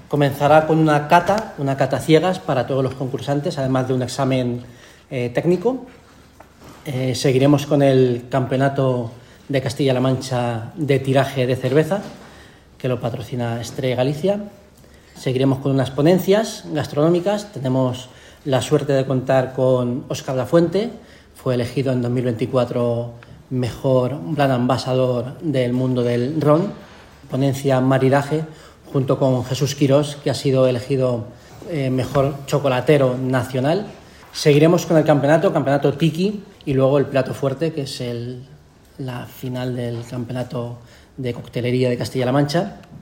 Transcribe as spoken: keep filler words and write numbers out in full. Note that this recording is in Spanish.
Comenzará con una cata, una cata ciegas para todos los concursantes, además de un examen eh, técnico. Eh, seguiremos con el Campeonato de Castilla-La Mancha de tiraje de cerveza, que lo patrocina Estrella Galicia. Seguiremos con unas ponencias gastronómicas. Tenemos la suerte de contar con Óscar Lafuente, fue elegido en dos mil veinticuatro mejor brand ambassador del mundo del ron. Ponencia maridaje, junto con Jesús Quirós, que ha sido elegido eh, mejor chocolatero nacional. Seguiremos con el campeonato, campeonato Tiki, y luego el plato fuerte, que es el, la final del campeonato de coctelería de Castilla-La Mancha.